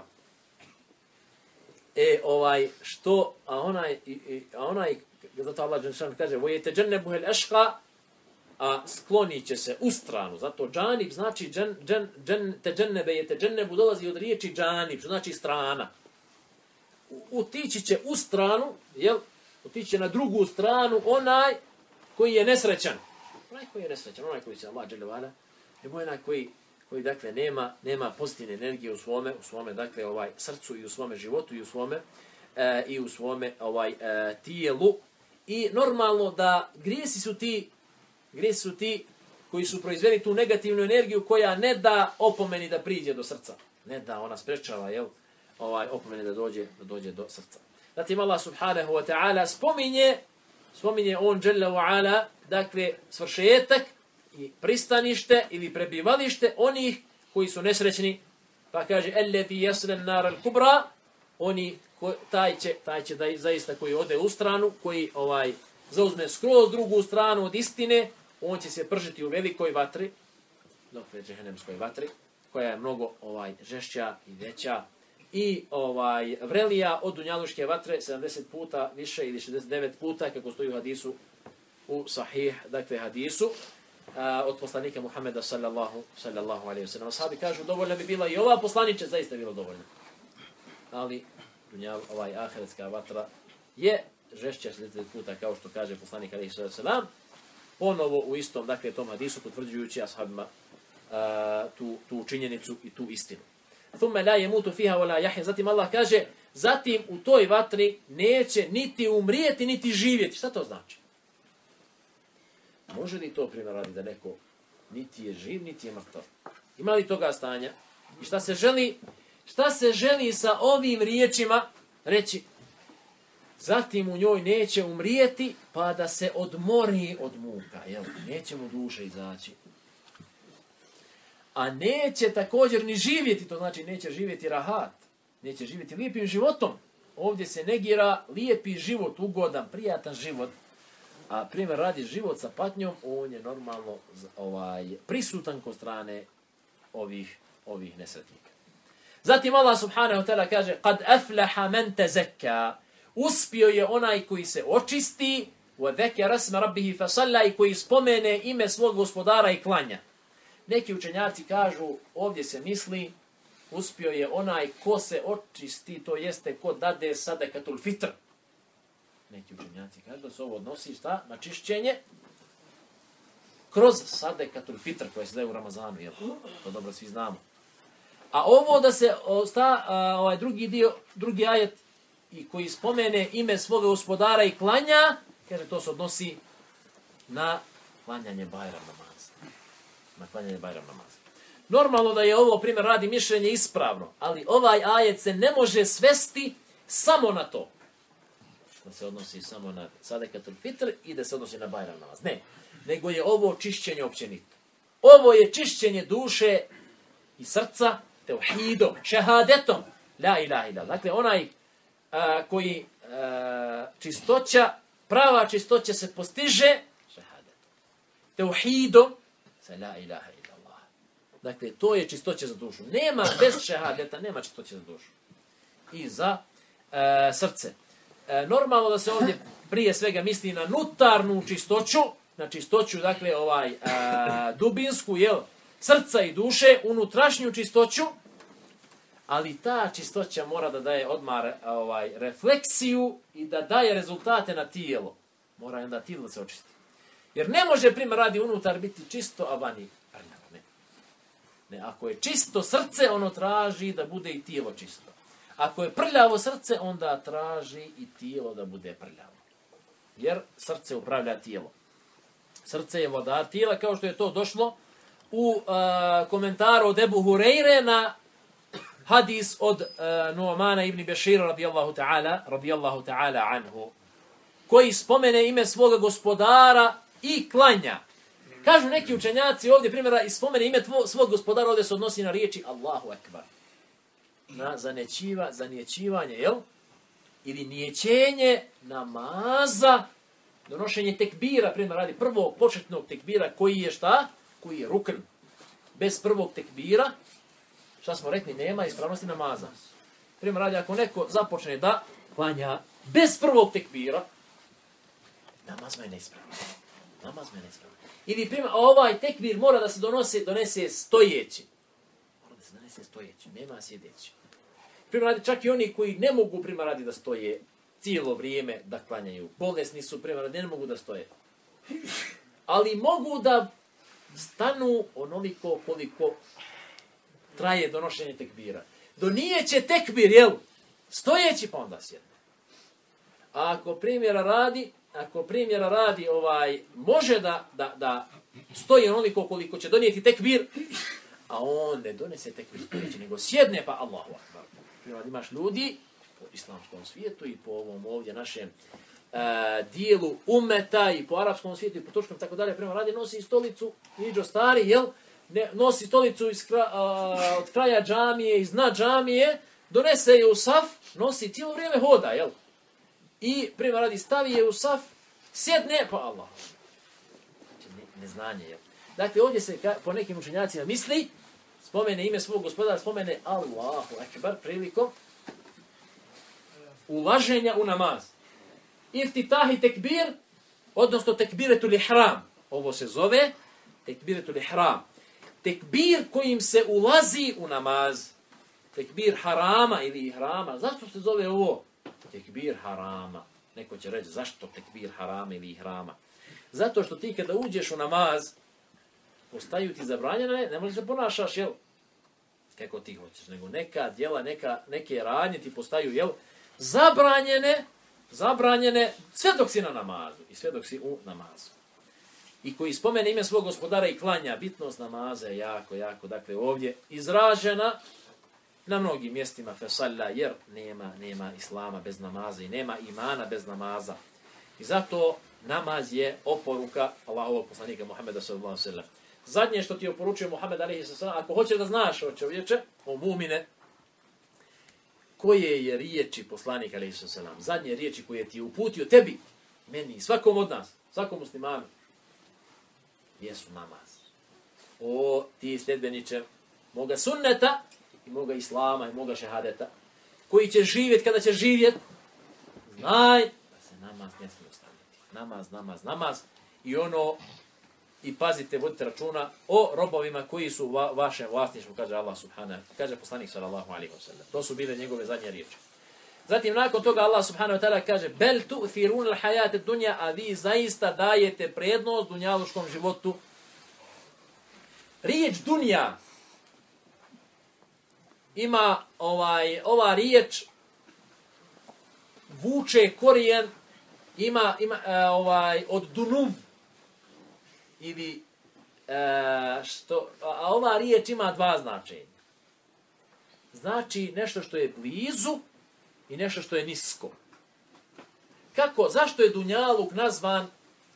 E, ovaj, što, a onaj, i, a onaj, zato Allah dželle kaže, وَيَتَجَنَّبُهُ الْأَشْقَى, a sklonit će se u stranu. Zato džanib znači, džan, džan, džan, teđennebe je teđennebu, dolazi od riječi džanib, što znači strana. Utići će u stranu, jel? Utići će na drugu stranu onaj koji je nesrećan. Onaj koji je nesrećan, onaj koji se Allah dželle vala, je onaj koji, koji dakle nema, nema pozitivne energije u svome, u svome dakle ovaj srcu i u svome životu i u svome e, i u svome ovaj e, tijelu. I normalno da grijesi su ti grijesi su ti koji su proizveli tu negativnu energiju koja ne da opomeni da priđe do srca. Ne da, ona sprečava, jel, ovaj opomeni da dođe, da dođe do srca. Zatim Allah subhanahu wa ta'ala spominje, spominje on dželle wa ala, dakle, svršetak i pristanište ili prebivalište onih koji su nesrećni. Pa kaže, ellezī yasla an-nar al-kubra, oni, ko, taj će, taj će da, zaista koji ode u stranu, koji ovaj zauzme skroz drugu stranu od istine, on će se pržiti u velikoj vatri, dakle džehennemskoj vatri, koja je mnogo ovaj žešća i veća i ovaj vrelija od dunjaluške vatre sedamdeset puta više ili šezdeset devet puta, kako stoji u hadisu, u sahih, dakle hadisu, a, od poslanika Muhameda sallallahu, sallallahu alaihi wa sallam. Ashabi kažu, dovoljno bi bila i ova poslaniče, zaista bilo dovoljno. Ali dunjal, ovaj ahiretska vatra je žešća šezdeset puta, kao što kaže poslanik alejhi selam, ponovo u istom, dakle, tom hadisu, potvrđujući ashabima uh, tu, tu činjenicu i tu istinu. Thumme la yamutu fiha wa la yahya. Zatim Allah kaže, zatim u toj vatri neće niti umrijeti, niti živjeti. Šta to znači? Može li to primjer radi da neko niti je živ, niti je mrtav? Ima li toga stanja? I šta se želi, šta se želi sa ovim riječima reći? Zatim u njoj neće umrijeti, pa da se odmori od muka, jel? Neće mu duše izaći. a neće također ni živjeti, to znači neće živjeti rahat, neće živjeti lijepim životom. Ovdje se negira lijepi život, ugodan, prijatan život, a primjer radi život sa patnjom, on je normalno ovaj, prisutan kod strane ovih, ovih nesretnika. Zatim Allah subhanahu wa ta'ala kaže kad aflaha man tazakka, uspio je onaj koji se očisti, wa dhakara isma rabbih fasalla, i koji spomene ime svog gospodara i klanja. Neki učenjaci kažu, ovdje se misli, uspio je onaj ko se očisti, to jeste ko dade sadakatul fitr. Neki učenjaci kažu da se ovo odnosi šta? Na čišćenje kroz sadakatul fitr koje se daje u Ramazanu, jel? To dobro svi znamo. A ovo da se osta, a, ovaj drugi dio, drugi ajet i koji spomene ime svoga gospodara i klanja, kaže to se odnosi na klanjanje Bajram namaza. Na klanjanje Bajram namaza. Normalno da je ovo, primjer radi, mišljenje ispravno, ali ovaj ajet se ne može svesti samo na to. Da se odnosi samo na sadakatul fitr i da se odnosi na Bajram namaz. Ne, nego je ovo čišćenje općenito. Ovo je čišćenje duše i srca tevhidom, šehadetom, la ilaha illa. Dakle, onaj a, koji a, čistoća, prava čistoća se postiže šehadetom. Tevhidom sa la ilaha illa. Dakle, to je čistoća za dušu. Nema, bez šehadeta, nema čistoće za dušu. I za e, srce. E, normalno da se ovdje prije svega misli na nutarnu čistoću, na čistoću, dakle, ovaj, e, dubinsku, jel, srca i duše, unutrašnju čistoću, ali ta čistoća mora da daje odmah ovaj, refleksiju i da daje rezultate na tijelo. Mora onda tijelo da se očisti. Jer ne može, primjer radi, unutar biti čisto, a vani prljavo. Ne. Ne, ako je čisto srce, ono traži da bude i tijelo čisto. Ako je prljavo srce, onda traži i tijelo da bude prljavo. Jer srce upravlja tijelo. Srce je vladar tijela, kao što je to došlo u uh, komentaru od Ebu Hureyre na hadis od uh, Nu'mana ibn Bešira radijallahu ta'ala, radijallahu ta'ala anhu, koji spomene ime svoga gospodara i klanja. Kažu neki učenjaci ovdje, primjera, i spomene ime tvo, svog gospodara, ovdje se odnosi na riječi Allahu Ekbar. Na zanećiva, zanjećivanje, jel? Ili nijećenje namaza, donošenje tekbira, primjer radi prvog početnog tekbira, koji je šta? Koji je rukn. Bez prvog tekbira, šta smo rekli, nema ispravnosti namaza. Primjer radi, ako neko započne da klanja bez prvog tekbira, namaz me ne ispravno. Namaz me ne ispravno. Ili primjer, ovaj tekbir mora da se donose, donese stojeći. Mora da se donese stojeći, nema sjedeći. Primjer radi, čak i oni koji ne mogu, primjer radi, da stoje cijelo vrijeme da klanjaju. Bolesni su, primjer radi, ne mogu da stoje. Ali mogu da stanu onoliko koliko traje donošenje tekbira. Donijeće tekbir, jel? Stojeći, pa onda sjedne. A ako primjera radi, ako primjera radi, ovaj, može da, da, da stoji onoliko koliko će donijeti tekbir, a on ne donese tekbir stojeći, nego sjedne, pa Allahu akbar. Primjer, imaš ljudi po islamskom svijetu i po ovom ovdje našem uh, dijelu umeta i po arapskom svijetu i po turškom tako dalje, prema radi nosi stolicu, niđo stari, jel? Ne, nosi stolicu iz kra, uh, od kraja džamije, iz dna džamije, donese je u saf, nosi cijelo vrijeme hoda, jel? I prema radi stavi je u saf, sjedne, pa Allah. Znači, ne, neznanje, jel? Dakle, ovdje se ka, po nekim učenjacima misli, spomene ime svog gospodara, spomene Allahu Ekber prilikom ulaženja u namaz. Iftitah i tekbir, odnosno tekbiretul ihram. Ovo se zove tekbiretul ihram. Tekbir kojim se ulazi u namaz. Tekbir harama ili ihrama. Zašto se zove ovo? Tekbir harama. Neko će reći, zašto tekbir harama ili ihrama? Zato što ti kada uđeš u namaz, postaju ti zabranjene, ne možeš se ponašaš, jel? Kako ti hoćeš, nego neka djela, neka, neke radnje ti postaju, jel? Zabranjene, zabranjene, sve dok si na namazu i sve dok si u namazu. I koji spomene ime svog gospodara i klanja, bitnost namaza je jako, jako, dakle, ovdje izražena na mnogim mjestima fesalla, jer nema, nema islama bez namaza i nema imana bez namaza. I zato namaz je oporuka Allahovog poslanika Muhammeda sallallahu alejhi ve sellem. zadnje što ti je oporučio Muhammed alejhi selam, ako hoćeš da znaš o čovječe, o mumine, koje je riječi poslanik alejhi selam, zadnje riječi koje ti je uputio tebi, meni, svakom od nas, svakom muslimanu, jesu namaz. O ti sljedbeniče moga sunneta i moga islama i moga šehadeta, koji će živjeti kada će živjeti, znaj da se namaz ne smije ostaviti. Namaz, namaz, namaz. I ono, i pazite, vodite računa o robovima koji su u va, vašem vlasništvu, kaže Allah subhanahu, kaže poslanik sallallahu alejhi ve sellem. To su bile njegove zadnje riječi. Zatim nakon toga Allah subhanahu wa ta'ala kaže bel tu'thirun al-hayat ad-dunya, a vi zaista dajete prednost dunjaluškom životu. Riječ dunja ima ovaj ova riječ vuče korijen ima ima uh, ovaj od dunuv ili uh, što a ova riječ ima dva značenja. Znači nešto što je blizu i nešto što je nisko. Kako? Zašto je dunjaluk nazvan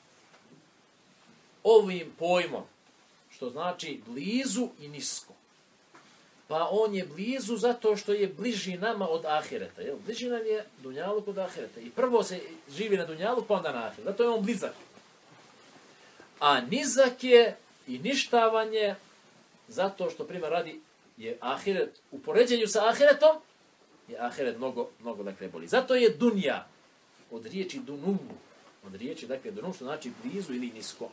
ovim pojmom? Što znači blizu i nisko. Pa on je blizu zato što je bliži nama od ahireta. Jel? Bliži nam je dunjaluk od ahireta. I prvo se živi na dunjaluk, pa onda na ahiret. Zato je on blizak. A nizak je i ništavanje zato što prima radi je ahiret u poređenju sa ahiretom, je ahiret mnogo, mnogo dakle boli. Zato je dunja od riječi dunum, od riječi dakle dunum, što znači blizu ili nisko.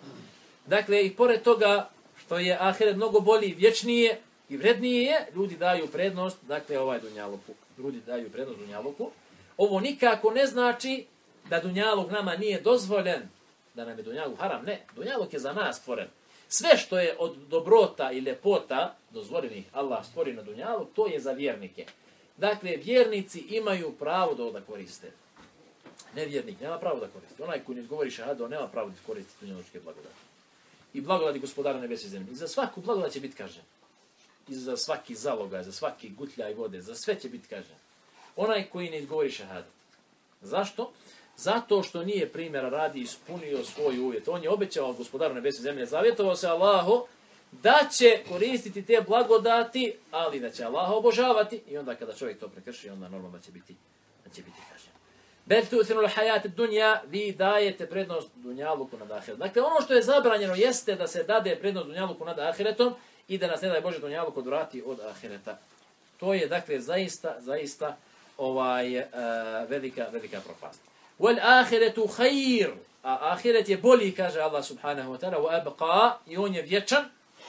Dakle, i pored toga što je ahiret mnogo bolji, vječnije i vrednije je, ljudi daju prednost, dakle ovaj dunjaluku, ljudi daju prednost dunjaluku. Ovo nikako ne znači da dunjaluk nama nije dozvoljen, da nam je dunjaluk haram, ne, dunjaluk je za nas stvoren. Sve što je od dobrota i ljepota dozvoljenih Allah stvori na dunjaluk, to je za vjernike. Dakle, vjernici imaju pravo da da koriste. Nevjernik nema pravo da koristi. Onaj koji ne izgovori šahadu, nema pravo da koristi dunjalučke blagodati. I blagodati gospodara nebesa i zemlje. I za svaku blagodat će biti kažen. I za svaki zalogaj, za svaki gutljaj vode, za sve će biti kažen. Onaj koji ne izgovori šahadu. Zašto? Zato što nije primjera radi ispunio svoj uvjet. On je obećao gospodaru nebesa i zemlje, zavjetovao se Allahu da će koristiti te blagodati, ali da će Allaha obožavati. I onda kada čovjek to prekrši, onda normalno da će biti, da će biti kažen. Bel tu'thirul hayat ad-dunya, vi dajete prednost dunjaluku nad ahiretom. Dakle, ono što je zabranjeno jeste da se dade prednost dunjaluku nad ahiretom i da nas ne daj Bože dunjaluk odvrati od ahireta. To je dakle zaista, zaista ovaj uh, velika, velika propast. Wal ahiretu khair, a ahiret je bolji, kaže Allah subhanahu wa ta'ala, wa abqa, i on je vječan,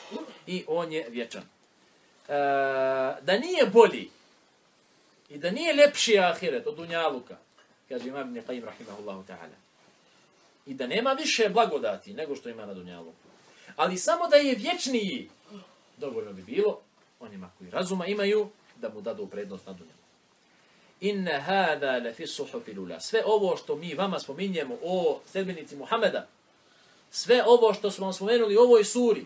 i on je vječan. Uh, da nije bolji i da nije lepši ahiret od dunjaluka, kaže Imam Ibn Qayyim rahimahullahu ta'ala, i da nema više blagodati nego što ima na dunjaluku, ali samo da je vječniji, dovoljno bi bilo onima koji razuma imaju da mu dadu prednost na dunjaluku. Inna hada la fi suhufi lula. Sve ovo što mi vama spominjemo o sledbenici Muhameda, sve ovo što smo vam spomenuli u ovoj suri,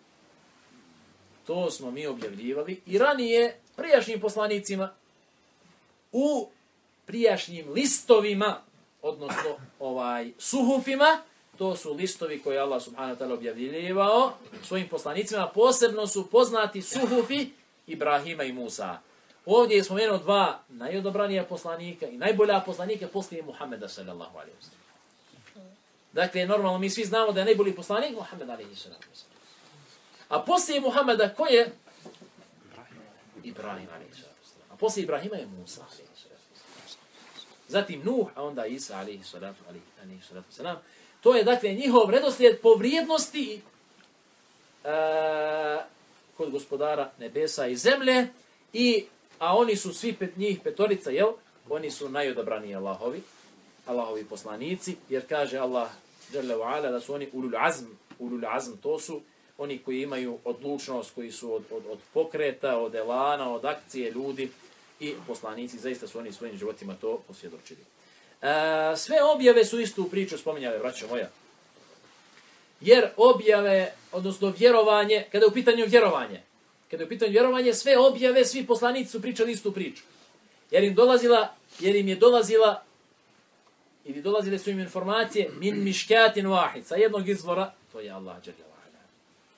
to smo mi objavljivali i ranije prijašnjim poslanicima u prijašnjim listovima, odnosno ovaj suhufima. To su listovi koje Allah subhanahu wa ta'ala objavljivao svojim poslanicima. Posebno su poznati suhufi Ibrahima i Musa. Ovdje je spomenuo dva najodobranija poslanika i najbolja poslanika poslije Muhammeda sallallahu alejhi ve sellem. Dakle, normalno mi svi znamo da je najbolji poslanik Muhammed alejhi ve sellem. A poslije Muhammeda ko je? Ibrahim alejhi ve sellem. A poslije Ibrahima je Musa alejhi ve sellem. Zatim Nuh, a onda Isa alejhi salatu alejhi selam. To je dakle njihov redoslijed po vrijednosti uh, kod gospodara nebesa i zemlje, i a oni su svi pet njih petorica, jel? Oni su najodabraniji Allahovi, Allahovi poslanici, jer kaže Allah dželle ve ala da su oni ulul azm, ulul azm, to su oni koji imaju odlučnost, koji su od, od, od pokreta, od elana, od akcije ljudi, i poslanici zaista su oni svojim životima to posvjedočili. E, sve objave su istu priču spominjale, braćo moja. Jer objave, odnosno vjerovanje, kada je u pitanju vjerovanje, kada je u pitanju vjerovanje, sve objave, svi poslanici su pričali istu priču. Jer im dolazila, jer im je dolazila, ili dolazile su im informacije min miškatin wahid, sa jednog izvora, to je Allah dželle ve ala.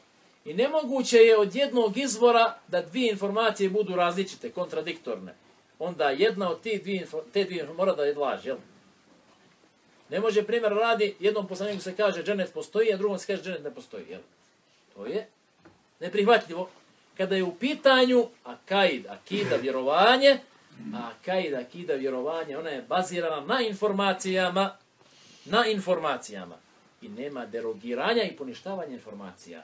I nemoguće je od jednog izvora da dvije informacije budu različite, kontradiktorne. Onda jedna od te dvije, te dvije mora da je laž, jel? Ne može, primjer radi, jednom poslaniku se kaže dženet postoji, a drugom se kaže dženet ne postoji, jel? To je neprihvatljivo. Kada je u pitanju akaid, akida, vjerovanje, a akaid, akida, vjerovanje, ona je bazirana na informacijama, na informacijama. I nema derogiranja i poništavanja informacija.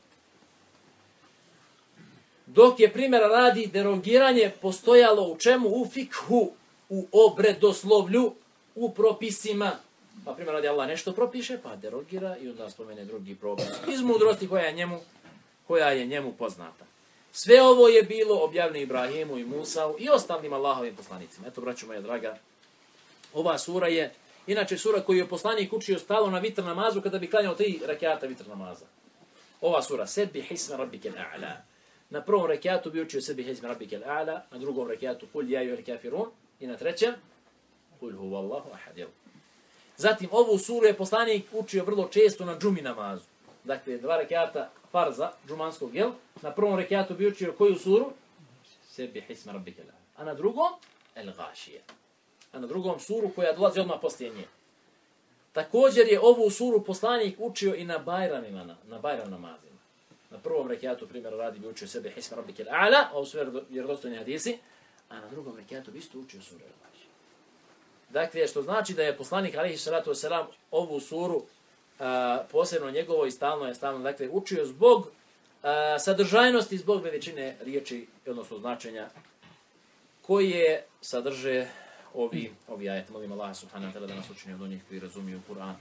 Dok je primjera radi derogiranje postojalo u čemu? U fikhu, u obredoslovlju, u propisima. Pa primjer radi Allah nešto propiše, pa derogira i onda spomene drugi propis. Iz mudrosti koja je njemu, koja je njemu poznata. Sve ovo je bilo objavljeno Ibrahimu i Musau i ostalim Allahovim poslanicima. Eto, braćo moja draga, ova sura je, inače sura koju je poslanik učio stalo na vitr namazu kada bi klanjao tri rakjata vitr namaza. Ova sura, Sebbih isma rabbike al-a'la. Na prvom rakjatu bi učio Sebbih isma rabbike al-a'la, na drugom rakjatu Kul ja ayyuhal kafirun i na trećem Kul huvallahu ahad. Zatim ovu suru je poslanik učio vrlo često na džumi namazu. Dakle, dva rakjata farza džumanskog, jel? Na prvom rakjatu bi učio koju suru? Sebbih isma rabbike al-a'la. A na drugom El-Ghašije. A na drugom suru koja dolazi odmah poslije nje. Također je ovu suru poslanik učio i na bajramima, na, na bajram namazima. Na prvom rekjatu, primjer radi, bi učio sebe Hisma Rabbike al-A'la, ovo su vjerodostojni hadisi, a na drugom rekjatu bi isto učio suru El-Ghašije. Dakle, što znači da je poslanik alejhi salatu vesselam ovu suru a, posebno njegovo i stalno je stalno dakle, učio zbog a, sadržajnosti, zbog veličine riječi, odnosno značenja koje sadrže ovi, ovi ajeti. Molim Allah subhanahu wa ta'ala da nas učini od onih koji razumiju Kur'an,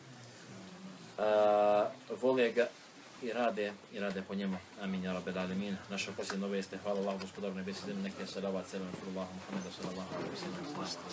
vole ga i rade, i rade po njemu. Amin, ja rabbel alemin. Naša posljedna vijest je hvala Allah, gospodaru nebesi, zemlje, neke salavat, selam, Rasulullah, Muhammedu, sallallahu alaihi wa sallam.